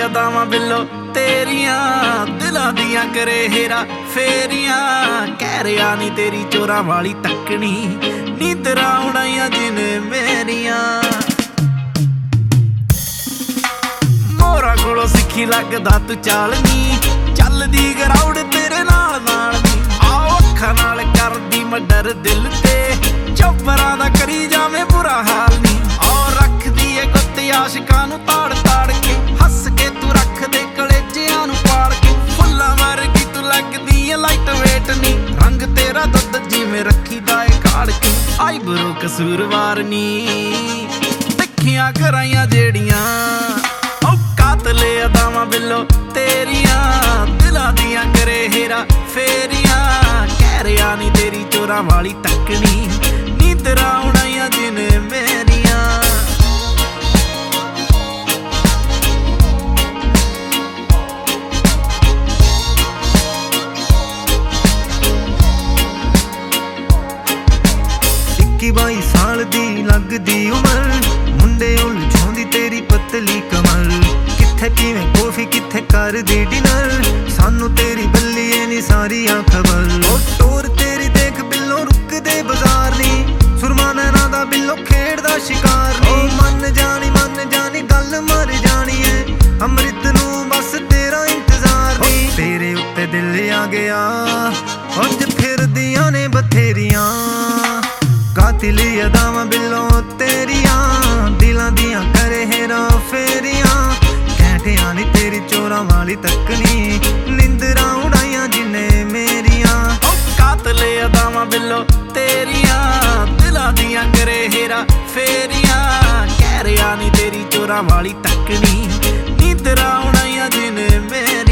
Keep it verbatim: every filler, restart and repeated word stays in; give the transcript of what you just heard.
ਅਦਾਵਾਂ ਬਿੱਲੋ ਤੇਰੀਆਂ, ਦਿਲਾਂ ਦੀਆਂ ਕਰੇ ਹੇਰਾ ਫੇਰੀਆਂ। ਕਹਿ ਰਿਆ ਨੀ ਤੇਰੀ ਚੋਰਾਂ ਵਾਲੀ ਤੱਕਣੀ, ਨੀਂਦਰਾਂ ਉਡਾਈਆਂ ਜਿਨੇ ਮੇਰੀਆਂ। ਮੋਰਾਂ ਕੋਲੋਂ ਸਿੱਖੀ ਲੱਗਦਾ ਤੂੰ ਚਾਲ ਨੀ, ਚੱਲਦੀ ਗਰਾਊਂਡ ਤੇਰੇ ਨਾਲ ਨਾਲ ਨੀ। ਆਓ ਅੱਖਾਂ ਨਾਲ ਕਰਦੀ ਮੈਂ ਡਰ ਦਿਲ ਤੇ, ਚੌਪਰਾਂ ਦਾ ਕਰੀ ਜਾਵੇਂ ਬੁਰਾ ਹਾਲ ਨੀ। ਔਰ ਰੱਖਦੀ ਏ ਗੁੱਤ ਆਸ਼ਿਕਾਂ ਨੂੰ ਤਾੜ ਤਾੜ ਕੇ, ਹੱਸ ਕੇ ਤੂੰ ਰੱਖ ਦੇ ਕਲੇਜਿਆਂ ਨੂੰ ਪਾੜ ਕੇ। ਫੁੱਲਾਂ ਵਰਗੀ ਤੂੰ ਲੱਗਦੀ ਏ ਲਾਈਟ ਵੇਟ ਨੀ, ਰੰਗ ਤੇਰਾ ਦੁੱਧ ਜਿਵੇਂ ਰੱਖੀ ਦਾ ਏ ਕਾੜ ਕੇ। ਆਈ ਬਰੋ ਕਸੂਰਵਾਰ ਨੀ, ਤਿੱਖੀਆਂ ਕਰਾਈਆਂ ਜਿਹੜੀਆਂ, ਓ ਕਾਤਲੇ ਅਦਾਵਾਂ ਬਿੱਲੋ ਤੇਰੀਆਂ, ਦਿਲਾਂ ਦੀਆਂ ਕਰੇ ਹੇਰਾ ਫੇਰੀਆਂ। ਕਹਿ ਰਿਆ ਨੀ ਤੇਰੀ ਚੋਰਾਂ ਵਾਲੀ ਤੱਕਣੀ, ਨੀਂਦਰਾਂ ਉਡਾਈਆਂ ਜਿਨੇ ਮੇਰੀਆਂ। ਇੱਕੀ ਬਾਈ ਸਾਲ ਦੀ ਲੱਗਦੀ ਉਮਰ, ਮੁੰਡੇ ਉਲਝਾਉਂਦੀ ਤੇਰੀ ਪਤਲੀ ਕਮਰ। ਕਿੱਥੇ ਪੀਵੇਂ ਕੌਫੀ ਕਿੱਥੇ ਕਰਦੀ ਡਿਨਰ, ਸਾਨੂੰ ਤੇਰੀ ਬੱਲੀਏ ਨੀ ਸਾਰੀਆਂ ਖਬਰ। ਉਹ ਟੋਰ ਤੇਰੀ ਦੇਖ ਬਿੱਲੋ ਰੁਕਦੇ ਬਾਜ਼ਾਰ ਨੀ, ਸੁਰਮਾ ਨੈਣਾ ਦਾ ਬਿੱਲੋ ਖੇਡਦਾ ਸ਼ਿਕਾਰ ਨੀ। ਉਹ ਮੰਨ ਜਾਣੀ ਮੰਨ ਜਾਣੀ ਗੱਲ ਮਰ ਜਾਣੀ ਏ, ਅੰਮ੍ਰਿਤ ਨੂੰ ਬਸ ਤੇਰਾ ਇੰਤਜ਼ਾਰ ਨੀ। ਤੇਰੇ ਉੱਤੇ ਦਿਲ ਆ ਗਿਆ ਉਂਝ ਫਿਰਦੀਆਂ ਨੇ ਬਥੇਰੀਆਂ, ਕਾਤਿਲੀ ਅਦਾਵਾਂ ਬਿੱਲੋ ਤੇਰੀਆਂ, ਦਿਲਾਂ ਦੀਆਂ ਕਰੇ ਹੇਰਾ ਫੇਰੀਆਂ। ਕਹਿਟਿਆਂ ਨੀ ਤੇਰੀ ਚੋਰਾਂ ਵਾਲੀ ਤੱਕਣੀ, ਨੀਂਦਰਾਂ ਉਡਾਈਆਂ ਜਿਨੇ ਮੇਰੀਆਂ। ਓ ਕਾਤਲੇ ਅਦਾਵਾਂ ਬਿੱਲੋ ਤੇਰੀਆਂ, ਦਿਲਾਂ ਦੀਆਂ ਕਰੇ ਹੇਰਾ ਫੇਰੀਆਂ। ਕਹਿ ਰਿਆ ਨੀ ਤੇਰੀ ਚੋਰਾਂ ਵਾਲੀ ਤੱਕਣੀ, ਨੀਂਦਰਾਂ ਉਡਾਈਆਂ ਜਿਨੇ ਮੇਰੀਆਂ।